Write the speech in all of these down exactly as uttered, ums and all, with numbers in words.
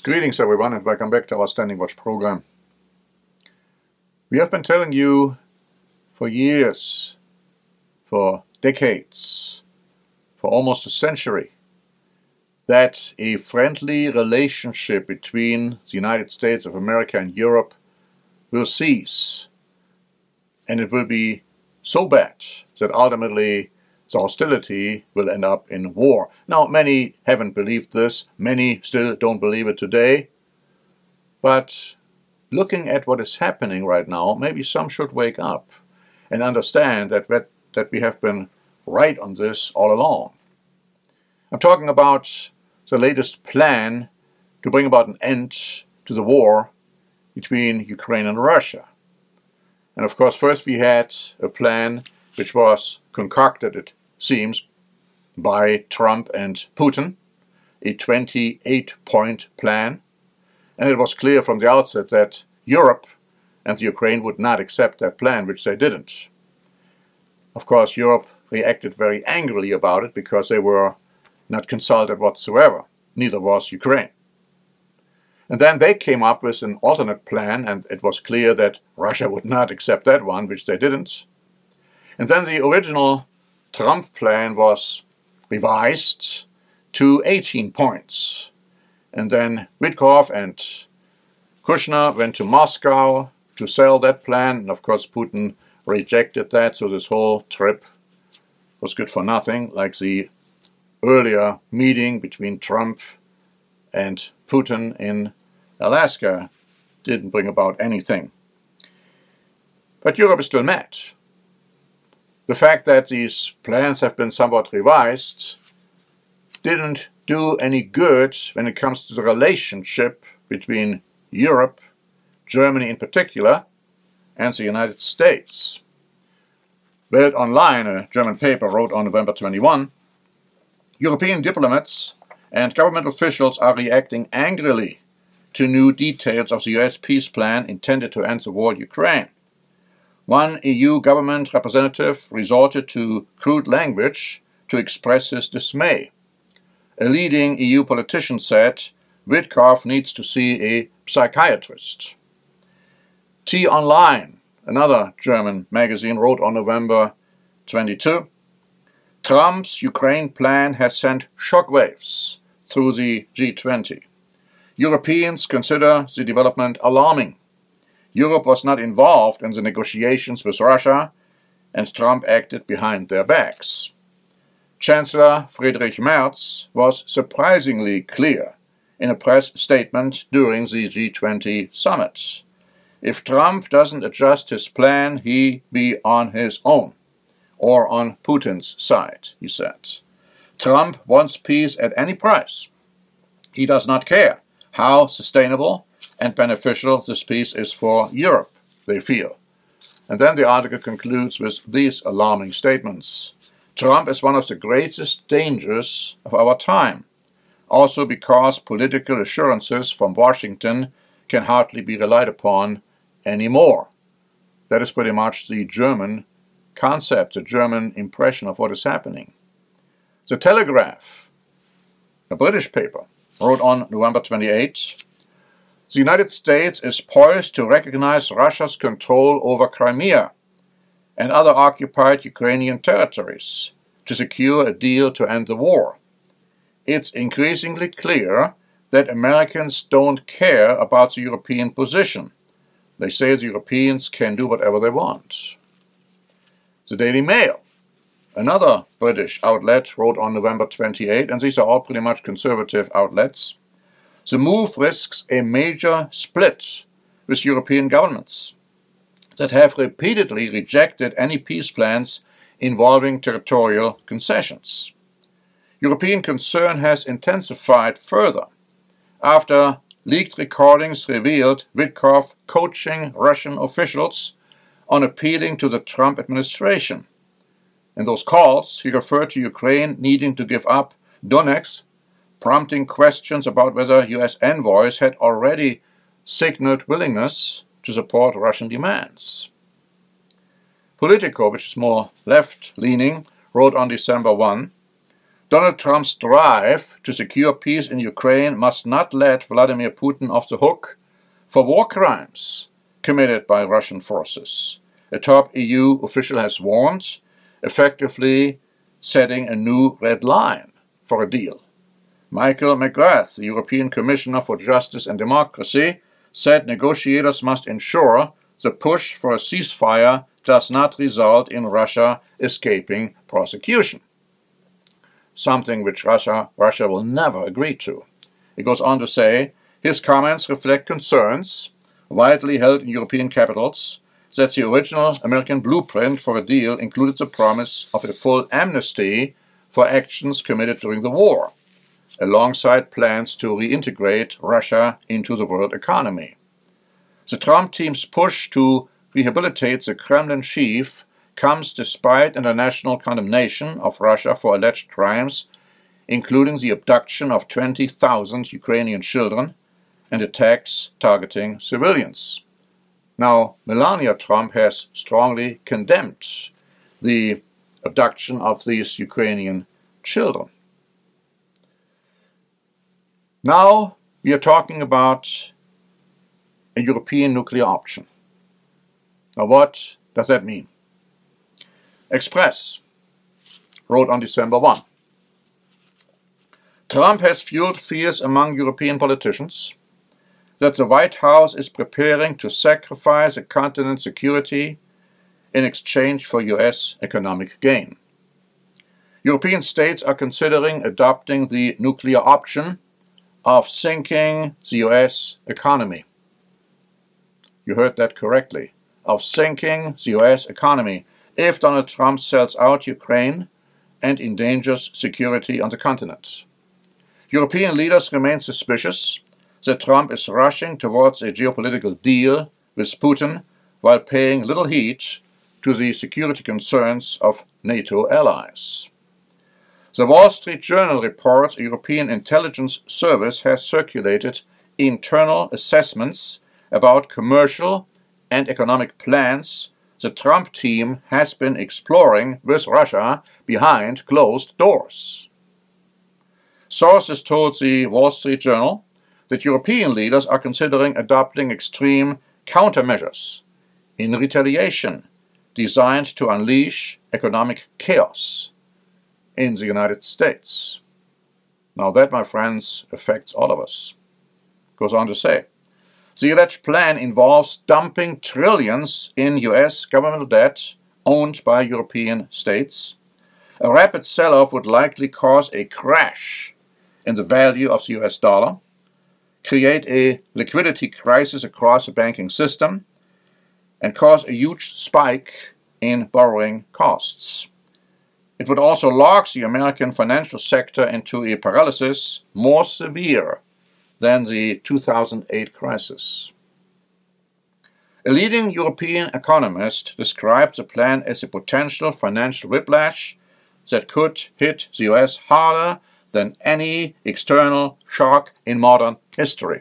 Greetings everyone and welcome back to our Standing Watch program. We have been telling you for years, for decades, for almost a century, that a friendly relationship between the United States of America and Europe will cease, and it will be so bad that ultimately the hostility will end up in war. Now, many haven't believed this, many still don't believe it today, but looking at what is happening right now, maybe some should wake up and understand that, that we have been right on this all along. I'm talking about the latest plan to bring about an end to the war between Ukraine and Russia. And of course, first we had a plan which was concocted, it seems, by Trump and Putin, a twenty-eight point plan. And it was clear from the outset that Europe and the Ukraine would not accept that plan, which they didn't. Of course, Europe reacted very angrily about it because they were not consulted whatsoever. Neither was Ukraine. And then they came up with an alternate plan, and it was clear that Russia would not accept that one, which they didn't. And then the original Trump plan was revised to eighteen points. And then Witkoff and Kushner went to Moscow to sell that plan. And of course, Putin rejected that. So this whole trip was good for nothing, like the earlier meeting between Trump and Putin in Alaska didn't bring about anything. But Europe is still mad. The fact that these plans have been somewhat revised didn't do any good when it comes to the relationship between Europe, Germany in particular, and the United States. Welt Online, a German paper, wrote on November twenty-first, European diplomats and government officials are reacting angrily to new details of the U S peace plan intended to end the war in Ukraine. One E U government representative resorted to crude language to express his dismay. A leading E U politician said Witkoff needs to see a psychiatrist. T-Online, another German magazine, wrote on November twenty-second, Trump's Ukraine plan has sent shockwaves through the G twenty. Europeans consider the development alarming. Europe was not involved in the negotiations with Russia, and Trump acted behind their backs. Chancellor Friedrich Merz was surprisingly clear in a press statement during the G twenty summit. If Trump doesn't adjust his plan, he be on his own, or on Putin's side, he said. Trump wants peace at any price. He does not care how sustainable and beneficial this peace is for Europe, they feel. And then the article concludes with these alarming statements. Trump is one of the greatest dangers of our time, also because political assurances from Washington can hardly be relied upon anymore. That is pretty much the German concept, the German impression of what is happening. The Telegraph, a British paper, wrote on November twenty-eighth, the United States is poised to recognize Russia's control over Crimea and other occupied Ukrainian territories to secure a deal to end the war. It's increasingly clear that Americans don't care about the European position. They say the Europeans can do whatever they want. The Daily Mail, another British outlet, wrote on November twenty-eighth, and these are all pretty much conservative outlets, the move risks a major split with European governments that have repeatedly rejected any peace plans involving territorial concessions. European concern has intensified further after leaked recordings revealed Witkoff coaching Russian officials on appealing to the Trump administration. In those calls, he referred to Ukraine needing to give up Donetsk, prompting questions about whether U S envoys had already signaled willingness to support Russian demands. Politico, which is more left-leaning, wrote on December first, Donald Trump's drive to secure peace in Ukraine must not let Vladimir Putin off the hook for war crimes committed by Russian forces. A top E U official has warned, effectively setting a new red line for a deal. Michael McGrath, the European Commissioner for Justice and Democracy, said negotiators must ensure the push for a ceasefire does not result in Russia escaping prosecution, something which Russia, Russia will never agree to. It goes on to say, his comments reflect concerns, widely held in European capitals, that the original American blueprint for a deal included the promise of a full amnesty for actions committed during the war, alongside plans to reintegrate Russia into the world economy. The Trump team's push to rehabilitate the Kremlin chief comes despite international condemnation of Russia for alleged crimes, including the abduction of twenty thousand Ukrainian children and attacks targeting civilians. Now, Melania Trump has strongly condemned the abduction of these Ukrainian children. Now we are talking about a European nuclear option. Now what does that mean? Express wrote on December first, Trump has fueled fears among European politicians that the White House is preparing to sacrifice a continent's security in exchange for U S economic gain. European states are considering adopting the nuclear option of sinking the U S economy. You heard that correctly. Of sinking the U S economy if Donald Trump sells out Ukraine and endangers security on the continent. European leaders remain suspicious that Trump is rushing towards a geopolitical deal with Putin while paying little heed to the security concerns of NATO allies. The Wall Street Journal reports a European intelligence service has circulated internal assessments about commercial and economic plans the Trump team has been exploring with Russia behind closed doors. Sources told the Wall Street Journal that European leaders are considering adopting extreme countermeasures in retaliation designed to unleash economic chaos in the United States. Now that, my friends, affects all of us. Goes on to say, the alleged plan involves dumping trillions in U S governmental debt owned by European states. A rapid sell-off would likely cause a crash in the value of the U S dollar, create a liquidity crisis across the banking system, and cause a huge spike in borrowing costs. It would also lock the American financial sector into a paralysis more severe than the two thousand eight crisis. A leading European economist described the plan as a potential financial whiplash that could hit the U S harder than any external shock in modern history.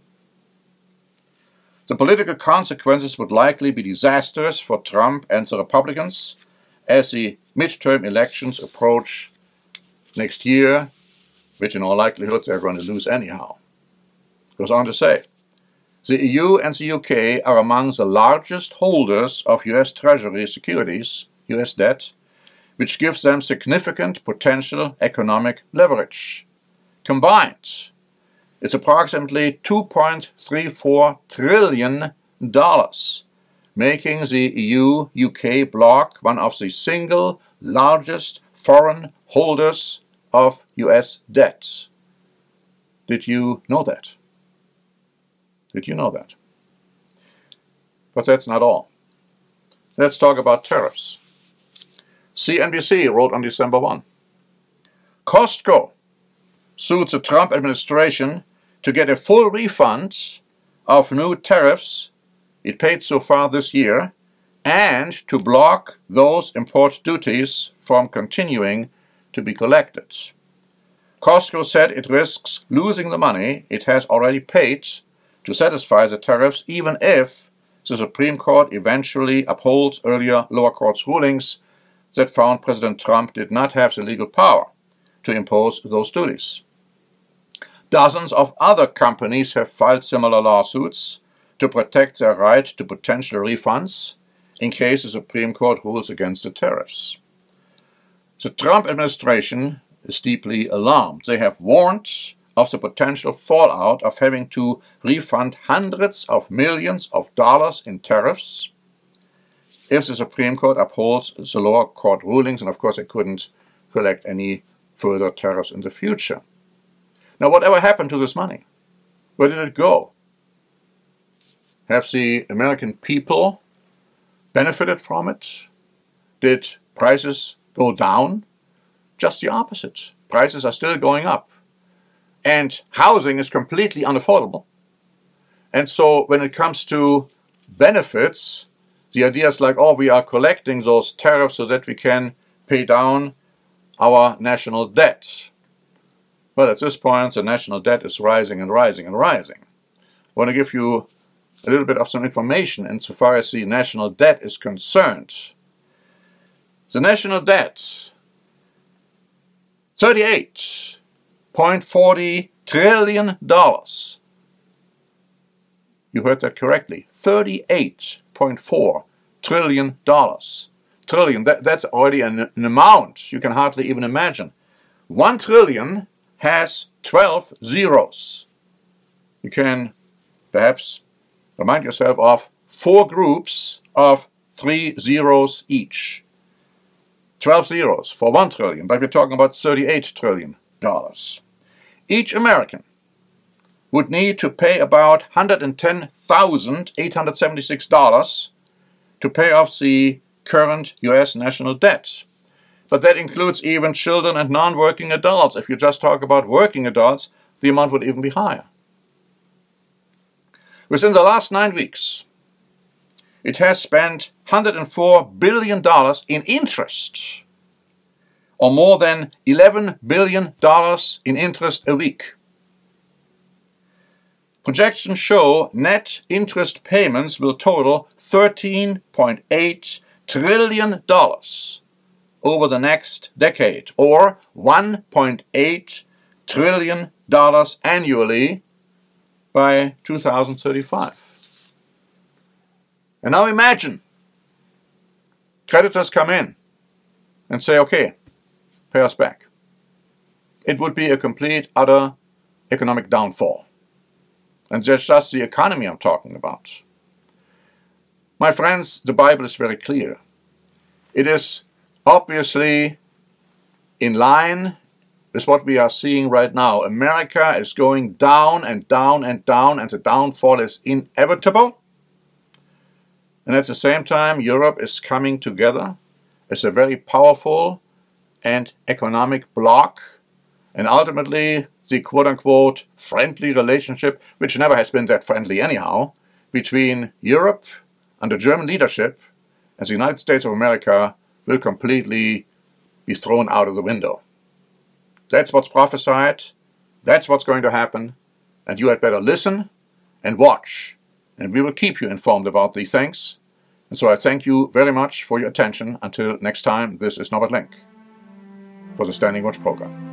The political consequences would likely be disastrous for Trump and the Republicans as the midterm elections approach next year, which in all likelihood they're going to lose anyhow. It goes on to say, the E U and the U K are among the largest holders of U S Treasury securities, U S debt, which gives them significant potential economic leverage. Combined, it's approximately two point three four trillion dollars, making the E U U K bloc one of the single largest foreign holders of U S debt. Did you know that? Did you know that? But that's not all. Let's talk about tariffs. C N B C wrote on December first, Costco sued the Trump administration to get a full refund of new tariffs it paid so far this year and to block those import duties from continuing to be collected. Costco said it risks losing the money it has already paid to satisfy the tariffs even if the Supreme Court eventually upholds earlier lower courts rulings that found President Trump did not have the legal power to impose those duties. Dozens of other companies have filed similar lawsuits to protect their right to potential refunds in case the Supreme Court rules against the tariffs. The Trump administration is deeply alarmed. They have warned of the potential fallout of having to refund hundreds of millions of dollars in tariffs if the Supreme Court upholds the lower court rulings, and of course they couldn't collect any further tariffs in the future. Now, whatever happened to this money? Where did it go? Have the American people benefited from it? Did prices go down? Just the opposite. Prices are still going up. And housing is completely unaffordable. And so when it comes to benefits, the idea is like, oh, we are collecting those tariffs so that we can pay down our national debt. Well, at this point, the national debt is rising and rising and rising. I want to give you a little bit of some information insofar as the national debt is concerned. The national debt, thirty-eight point four zero trillion dollars. You heard that correctly. thirty-eight point four trillion dollars. Trillion, that, that's already an, an amount you can hardly even imagine. One trillion has twelve zeros. You can perhaps remind yourself of four groups of three zeros each. twelve zeros for one trillion, but we're talking about thirty-eight trillion dollars. Each American would need to pay about one hundred ten thousand eight hundred seventy-six dollars to pay off the current U S national debt. But that includes even children and non-working adults. If you just talk about working adults, the amount would even be higher. Within the last nine weeks, it has spent one hundred four billion dollars in interest, or more than eleven billion dollars in interest a week. Projections show net interest payments will total thirteen point eight trillion dollars over the next decade, or one point eight trillion dollars annually by two thousand thirty-five. And now imagine creditors come in and say, okay, pay us back. It would be a complete, utter economic downfall. And that's just the economy I'm talking about. My friends, the Bible is very clear. It is obviously in line with what we are seeing right now. America is going down and down and down, and the downfall is inevitable. And at the same time, Europe is coming together as a very powerful and economic bloc, and ultimately the quote-unquote friendly relationship, which never has been that friendly anyhow, between Europe under German leadership and the United States of America will completely be thrown out of the window. That's what's prophesied, that's what's going to happen, and you had better listen and watch, and we will keep you informed about these things. And so I thank you very much for your attention. Until next time, this is Norbert Lenk for the Standing Watch program.